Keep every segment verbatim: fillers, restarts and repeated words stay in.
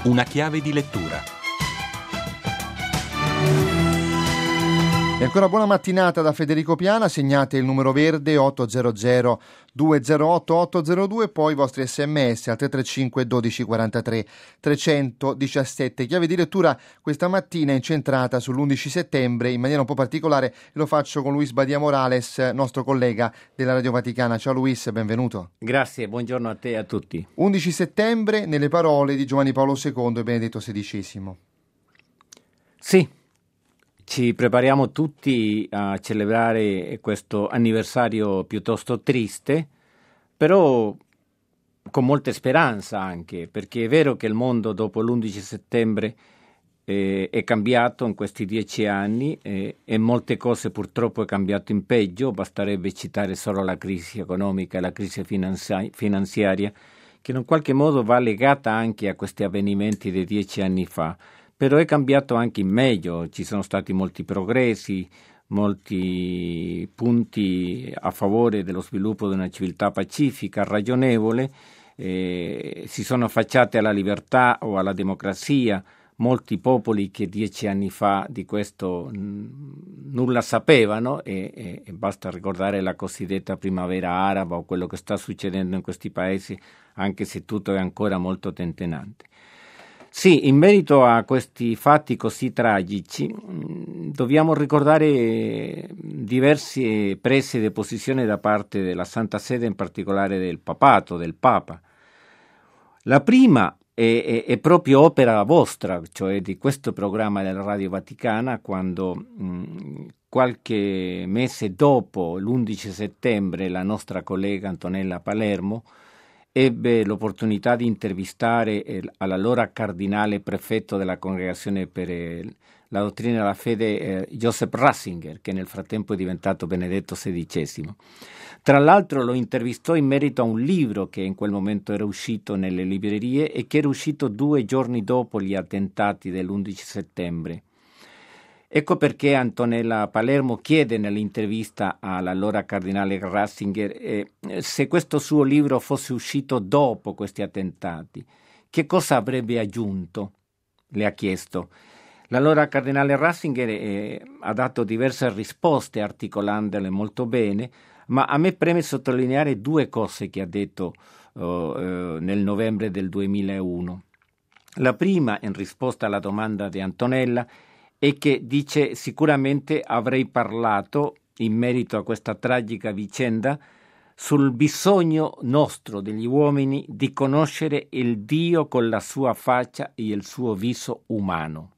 Una chiave di lettura. E ancora buona mattinata da Federico Piana. Segnate il numero verde otto zero zero due zero otto otto zero due, poi i vostri sms al tre tre cinque dodici quarantatré trecentodiciassette. Chiave di lettura questa mattina incentrata sull'undici settembre, in maniera un po' particolare. Lo faccio con Luis Badia Morales, nostro collega della Radio Vaticana. Ciao Luis, benvenuto. Grazie, buongiorno a te e a tutti. undici settembre, nelle parole di Giovanni Paolo secondo e Benedetto sedicesimo. Sì. Ci prepariamo tutti a celebrare questo anniversario piuttosto triste, però con molta speranza anche, perché è vero che il mondo dopo l'undici settembre eh, è cambiato in questi dieci anni eh, e molte cose purtroppo è cambiato in peggio. Basterebbe citare solo la crisi economica e la crisi finanzi- finanziaria, che in qualche modo va legata anche a questi avvenimenti di dieci anni fa. Però è cambiato anche in meglio, ci sono stati molti progressi, molti punti a favore dello sviluppo di una civiltà pacifica, ragionevole, eh, si sono affacciati alla libertà o alla democrazia, molti popoli che dieci anni fa di questo n- nulla sapevano e, e, e basta ricordare la cosiddetta primavera araba o quello che sta succedendo in questi paesi, anche se tutto è ancora molto tentennante. Sì, in merito a questi fatti così tragici dobbiamo ricordare diverse prese di posizione da parte della Santa Sede, in particolare del Papato, del Papa. La prima è, è, è proprio opera vostra, cioè di questo programma della Radio Vaticana, quando mh, qualche mese dopo l'undici settembre la nostra collega Antonella Palermo ebbe l'opportunità di intervistare eh, all'allora cardinale prefetto della Congregazione per eh, la Dottrina della Fede, eh, Joseph Ratzinger, che nel frattempo è diventato Benedetto sedicesimo. Tra l'altro lo intervistò in merito a un libro che in quel momento era uscito nelle librerie e che era uscito due giorni dopo gli attentati dell'undici settembre. Ecco perché Antonella Palermo chiede nell'intervista all'allora cardinale Ratzinger eh, se questo suo libro fosse uscito dopo questi attentati, che cosa avrebbe aggiunto? Le ha chiesto. L'allora cardinale Ratzinger eh, ha dato diverse risposte articolandole molto bene, ma a me preme sottolineare due cose che ha detto oh, eh, nel novembre del duemilauno. La prima, in risposta alla domanda di Antonella, e che dice: sicuramente avrei parlato in merito a questa tragica vicenda sul bisogno nostro degli uomini di conoscere il Dio con la sua faccia e il suo viso umano.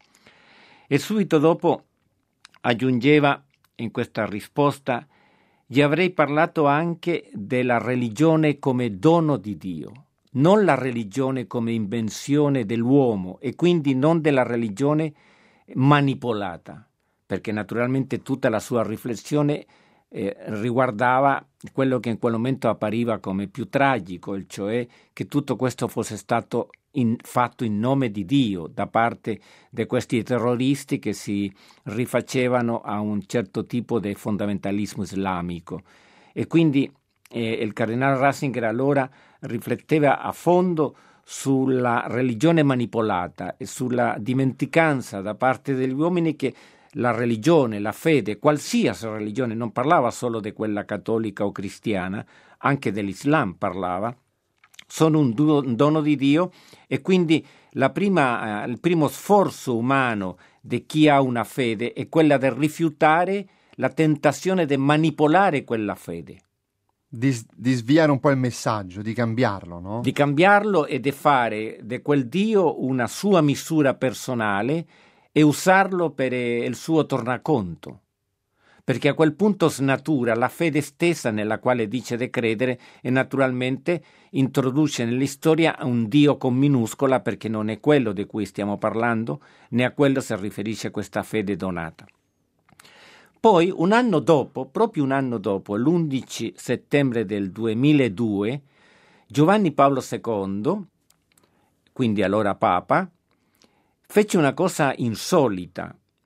E subito dopo aggiungeva in questa risposta: gli avrei parlato anche della religione come dono di Dio, non la religione come invenzione dell'uomo e quindi non della religione manipolata, perché naturalmente tutta la sua riflessione eh, riguardava quello che in quel momento appariva come più tragico, e cioè che tutto questo fosse stato in, fatto in nome di Dio da parte di questi terroristi che si rifacevano a un certo tipo di fondamentalismo islamico. E quindi eh, il cardinale Ratzinger allora rifletteva a fondo sulla religione manipolata e sulla dimenticanza da parte degli uomini che la religione, la fede, qualsiasi religione, non parlava solo di quella cattolica o cristiana, anche dell'Islam parlava, sono un, du- un dono di Dio, e quindi la prima, eh, il primo sforzo umano di chi ha una fede è quella di rifiutare la tentazione di manipolare quella fede. Di, di sviare un po' il messaggio, di cambiarlo, no? Di cambiarlo e di fare di quel Dio una sua misura personale e usarlo per il suo tornaconto, perché a quel punto snatura la fede stessa nella quale dice di credere e naturalmente introduce nell'istoria un Dio con minuscola, perché non è quello di cui stiamo parlando, né a quello si riferisce questa fede donata. Poi, un anno dopo, proprio un anno dopo, l'undici settembre del duemiladue, Giovanni Paolo secondo, quindi allora Papa, fece una cosa insolita.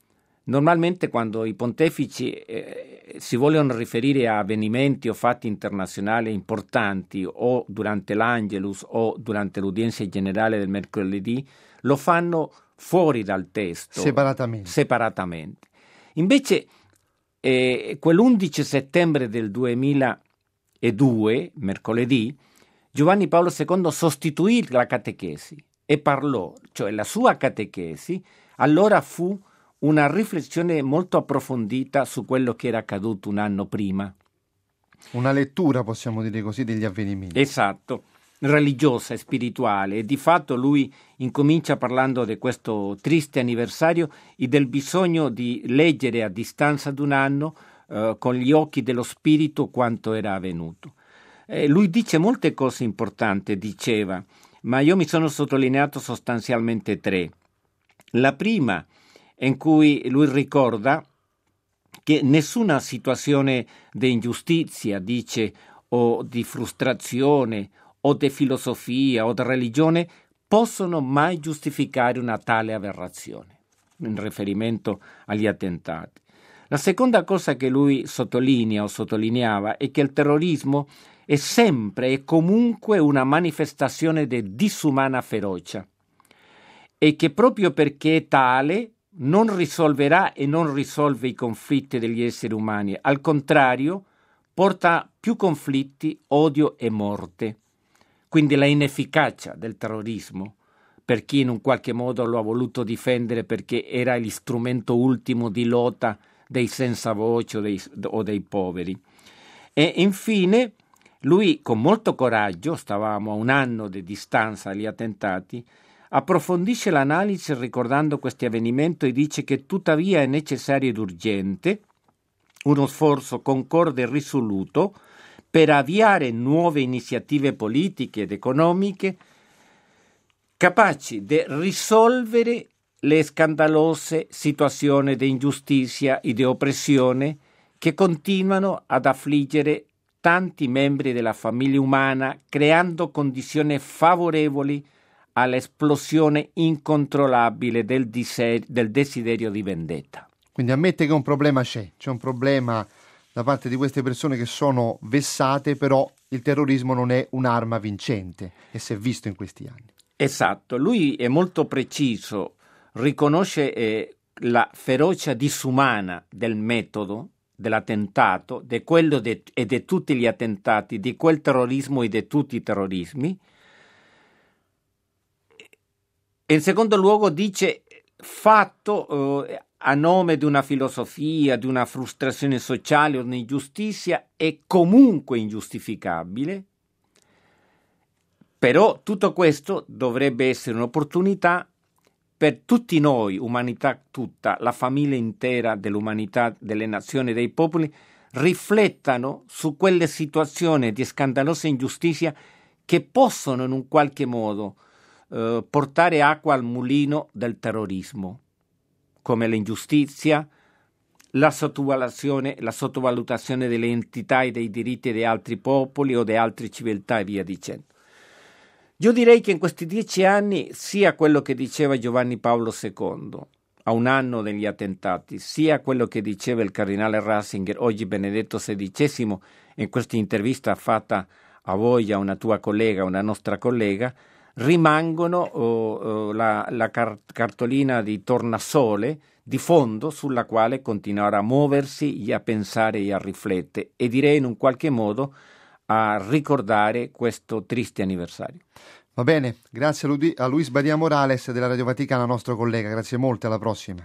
Normalmente quando i pontefici eh, si vogliono riferire a avvenimenti o fatti internazionali importanti o durante l'Angelus o durante l'udienza generale del mercoledì, lo fanno fuori dal testo, separatamente. separatamente. Invece eh, quell'undici settembre del duemiladue, mercoledì, Giovanni Paolo secondo sostituì la catechesi e parlò, cioè la sua catechesi, allora fu una riflessione molto approfondita su quello che era accaduto un anno prima. Una lettura, possiamo dire così, degli avvenimenti. Esatto, religiosa e spirituale. E di fatto lui incomincia parlando di questo triste anniversario e del bisogno di leggere a distanza di un anno eh, con gli occhi dello spirito quanto era avvenuto. Eh, lui dice molte cose importanti, diceva, ma io mi sono sottolineato sostanzialmente tre. La prima, in cui lui ricorda che nessuna situazione di ingiustizia, dice, o di frustrazione, o di filosofia, o di religione, possono mai giustificare una tale aberrazione, in riferimento agli attentati. La seconda cosa che lui sottolinea o sottolineava è che il terrorismo è sempre e comunque una manifestazione di disumana ferocia e che proprio perché è tale non risolverà e non risolve i conflitti degli esseri umani, al contrario porta più conflitti, odio e morte. Quindi la inefficacia del terrorismo, per chi in un qualche modo lo ha voluto difendere perché era l'istrumento ultimo di lotta dei senza voce o dei, o dei poveri. E infine lui con molto coraggio, stavamo a un anno di distanza agli attentati, approfondisce l'analisi ricordando questi avvenimenti e dice che tuttavia è necessario ed urgente uno sforzo concorde e risoluto per avviare nuove iniziative politiche ed economiche capaci di risolvere le scandalose situazioni di ingiustizia e di oppressione che continuano ad affliggere tanti membri della famiglia umana, creando condizioni favorevoli all'esplosione incontrollabile del, diser- del desiderio di vendetta. Quindi ammette che un problema c'è, c'è un problema da parte di queste persone che sono vessate, però il terrorismo non è un'arma vincente e si è visto in questi anni. Esatto, lui è molto preciso, riconosce eh, la ferocia disumana del metodo, dell'attentato, di quello de- e di tutti gli attentati, di quel terrorismo e di tutti i terrorismi. In secondo luogo dice fatto eh, a nome di una filosofia, di una frustrazione sociale o di un'ingiustizia è comunque ingiustificabile, però tutto questo dovrebbe essere un'opportunità per tutti noi, umanità tutta, la famiglia intera dell'umanità, delle nazioni e dei popoli, riflettano su quelle situazioni di scandalosa ingiustizia che possono in un qualche modo eh, portare acqua al mulino del terrorismo, come l'ingiustizia, la sottovalutazione, la sottovalutazione delle entità e dei diritti di altri popoli o di altre civiltà e via dicendo. Io direi che in questi dieci anni, sia quello che diceva Giovanni Paolo secondo, a un anno degli attentati, sia quello che diceva il cardinale Ratzinger, oggi Benedetto sedicesimo, in questa intervista fatta a voi, a una tua collega, una nostra collega, rimangono oh, oh, la, la car- cartolina di tornasole di fondo sulla quale continuare a muoversi e a pensare e a riflettere e direi in un qualche modo a ricordare questo triste anniversario. Va bene, grazie a Luis Badia Morales della Radio Vaticana, nostro collega, grazie molte, alla prossima.